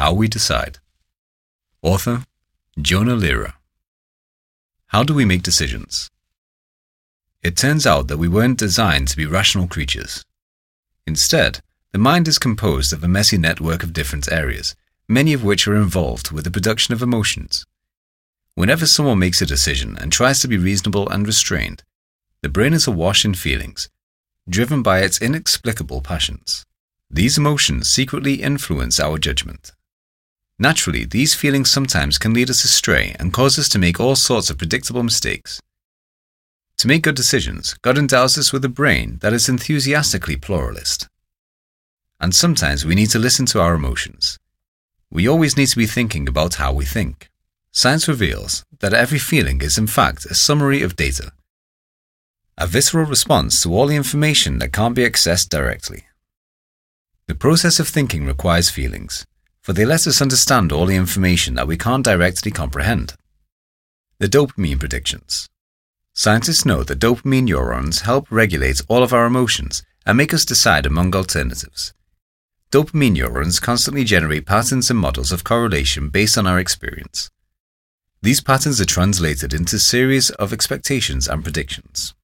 How We Decide. Author, Jonah Lehrer. How do we make decisions? It turns out that we weren't designed to be rational creatures. Instead, the mind is composed of a messy network of different areas, many of which are involved with the production of emotions. Whenever someone makes a decision and tries to be reasonable and restrained, the brain is awash in feelings, driven by its inexplicable passions. These emotions secretly influence our judgment. Naturally, these feelings sometimes can lead us astray and cause us to make all sorts of predictable mistakes. To make good decisions, God endows us with a brain that is enthusiastically pluralist. And sometimes we need to listen to our emotions. We always need to be thinking about how we think. Science reveals that every feeling is in fact a summary of data, a visceral response to all the information that can't be accessed directly. The process of thinking requires feelings, for they let us understand all the information that we can't directly comprehend. The dopamine predictions. Scientists know that dopamine neurons help regulate all of our emotions and make us decide among alternatives. Dopamine neurons constantly generate patterns and models of correlation based on our experience. These patterns are translated into a series of expectations and predictions.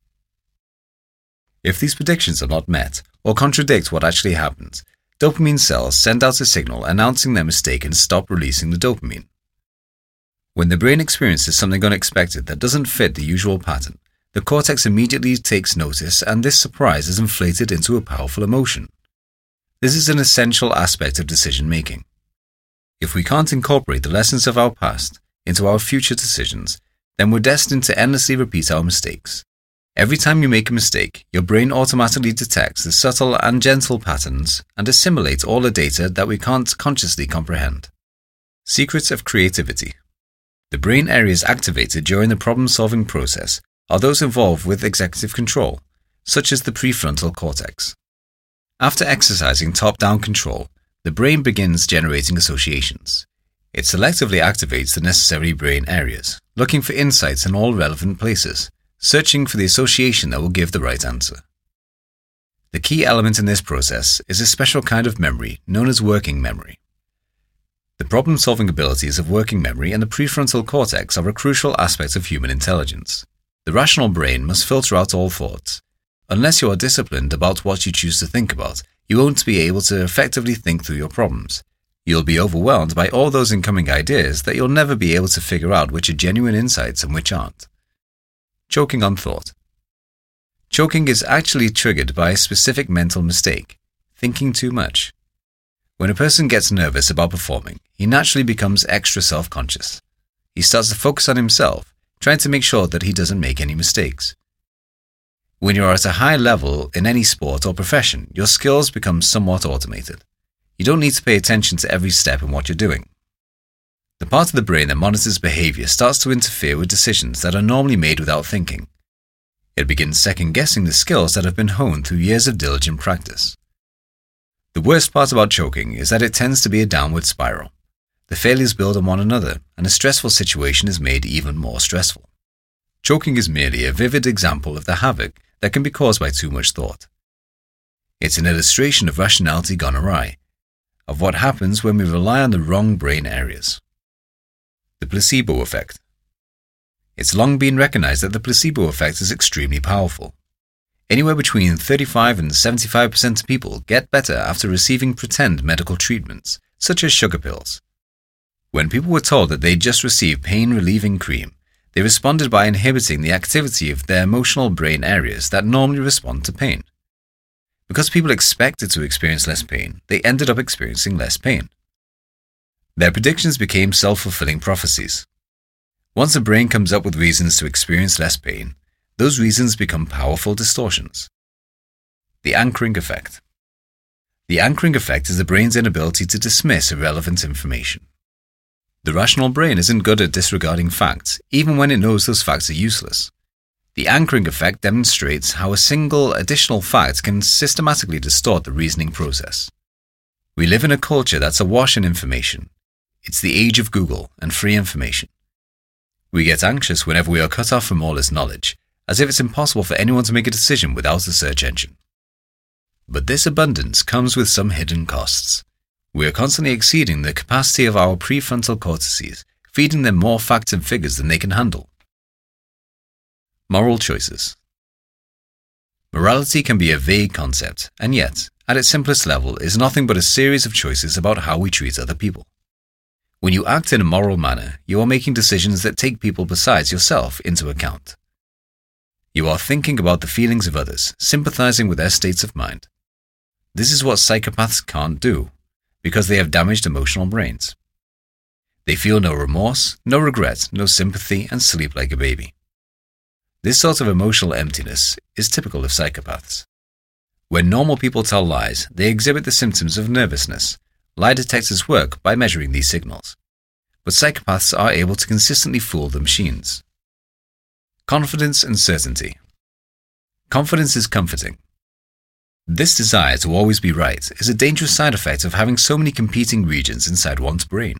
If these predictions are not met or contradict what actually happens, dopamine cells send out a signal announcing their mistake and stop releasing the dopamine. When the brain experiences something unexpected that doesn't fit the usual pattern, the cortex immediately takes notice, and this surprise is inflated into a powerful emotion. This is an essential aspect of decision-making. If we can't incorporate the lessons of our past into our future decisions, then we're destined to endlessly repeat our mistakes. Every time you make a mistake, your brain automatically detects the subtle and gentle patterns and assimilates all the data that we can't consciously comprehend. Secrets of creativity. The brain areas activated during the problem-solving process are those involved with executive control, such as the prefrontal cortex. After exercising top-down control, the brain begins generating associations. It selectively activates the necessary brain areas, looking for insights in all relevant places, searching for the association that will give the right answer. The key element in this process is a special kind of memory known as working memory. The problem-solving abilities of working memory and the prefrontal cortex are a crucial aspect of human intelligence. The rational brain must filter out all thoughts. Unless you are disciplined about what you choose to think about, you won't be able to effectively think through your problems. You'll be overwhelmed by all those incoming ideas that you'll never be able to figure out which are genuine insights and which aren't. Choking on thought. Choking is actually triggered by a specific mental mistake, thinking too much. When a person gets nervous about performing, he naturally becomes extra self-conscious. He starts to focus on himself, trying to make sure that he doesn't make any mistakes. When you're at a high level in any sport or profession, your skills become somewhat automated. You don't need to pay attention to every step in what you're doing. The part of the brain that monitors behavior starts to interfere with decisions that are normally made without thinking. It begins second-guessing the skills that have been honed through years of diligent practice. The worst part about choking is that it tends to be a downward spiral. The failures build on one another, and a stressful situation is made even more stressful. Choking is merely a vivid example of the havoc that can be caused by too much thought. It's an illustration of rationality gone awry, of what happens when we rely on the wrong brain areas. The placebo effect. It's long been recognized that the placebo effect is extremely powerful. Anywhere between 35 and 75% of people get better after receiving pretend medical treatments, such as sugar pills. When people were told that they'd just received pain-relieving cream, they responded by inhibiting the activity of their emotional brain areas that normally respond to pain. Because people expected to experience less pain, they ended up experiencing less pain. Their predictions became self-fulfilling prophecies. Once the brain comes up with reasons to experience less pain, those reasons become powerful distortions. The anchoring effect. The anchoring effect is the brain's inability to dismiss irrelevant information. The rational brain isn't good at disregarding facts, even when it knows those facts are useless. The anchoring effect demonstrates how a single additional fact can systematically distort the reasoning process. We live in a culture that's awash in information. It's the age of Google and free information. We get anxious whenever we are cut off from all this knowledge, as if it's impossible for anyone to make a decision without a search engine. But this abundance comes with some hidden costs. We are constantly exceeding the capacity of our prefrontal cortices, feeding them more facts and figures than they can handle. Moral choices. Morality can be a vague concept, and yet, at its simplest level, is nothing but a series of choices about how we treat other people. When you act in a moral manner, you are making decisions that take people besides yourself into account. You are thinking about the feelings of others, sympathizing with their states of mind. This is what psychopaths can't do, because they have damaged emotional brains. They feel no remorse, no regret, no sympathy, and sleep like a baby. This sort of emotional emptiness is typical of psychopaths. When normal people tell lies, they exhibit the symptoms of nervousness. Lie detectors work by measuring these signals. But psychopaths are able to consistently fool the machines. Confidence and certainty. Confidence is comforting. This desire to always be right is a dangerous side effect of having so many competing regions inside one's brain.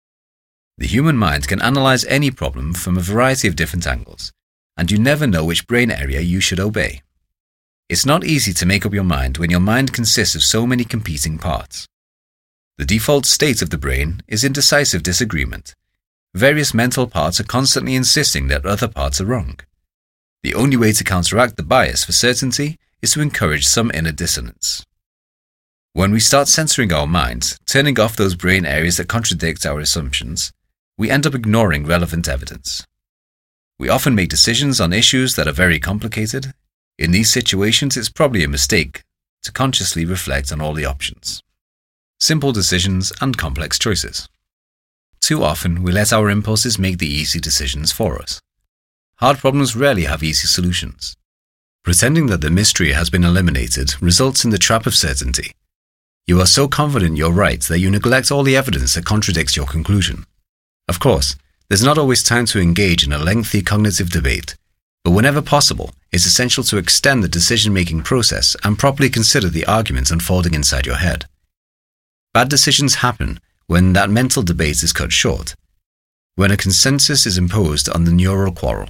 The human mind can analyze any problem from a variety of different angles, and you never know which brain area you should obey. It's not easy to make up your mind when your mind consists of so many competing parts. The default state of the brain is indecisive disagreement. Various mental parts are constantly insisting that other parts are wrong. The only way to counteract the bias for certainty is to encourage some inner dissonance. When we start censoring our minds, turning off those brain areas that contradict our assumptions, we end up ignoring relevant evidence. We often make decisions on issues that are very complicated. In these situations, it's probably a mistake to consciously reflect on all the options. Simple decisions and complex choices. Too often, we let our impulses make the easy decisions for us. Hard problems rarely have easy solutions. Pretending that the mystery has been eliminated results in the trap of certainty. You are so confident you're right that you neglect all the evidence that contradicts your conclusion. Of course, there's not always time to engage in a lengthy cognitive debate, but whenever possible, it's essential to extend the decision-making process and properly consider the arguments unfolding inside your head. Bad decisions happen when that mental debate is cut short, when a consensus is imposed on the neural quarrel.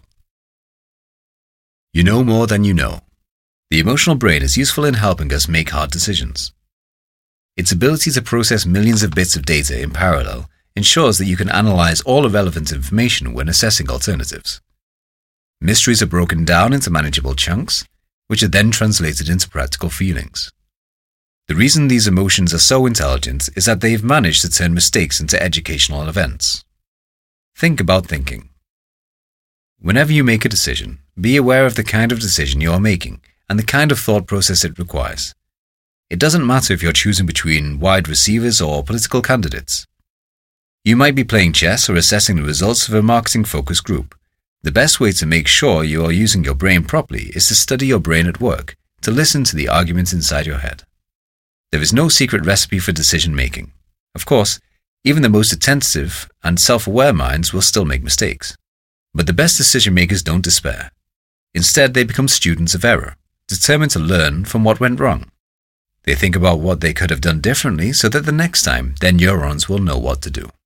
You know more than you know. The emotional brain is useful in helping us make hard decisions. Its ability to process millions of bits of data in parallel ensures that you can analyze all the relevant information when assessing alternatives. Mysteries are broken down into manageable chunks, which are then translated into practical feelings. The reason these emotions are so intelligent is that they've managed to turn mistakes into educational events. Think about thinking. Whenever you make a decision, be aware of the kind of decision you are making and the kind of thought process it requires. It doesn't matter if you're choosing between wide receivers or political candidates. You might be playing chess or assessing the results of a marketing focus group. The best way to make sure you are using your brain properly is to study your brain at work, to listen to the arguments inside your head. There is no secret recipe for decision making. Of course, even the most attentive and self-aware minds will still make mistakes. But the best decision makers don't despair. Instead, they become students of error, determined to learn from what went wrong. They think about what they could have done differently so that the next time, their neurons will know what to do.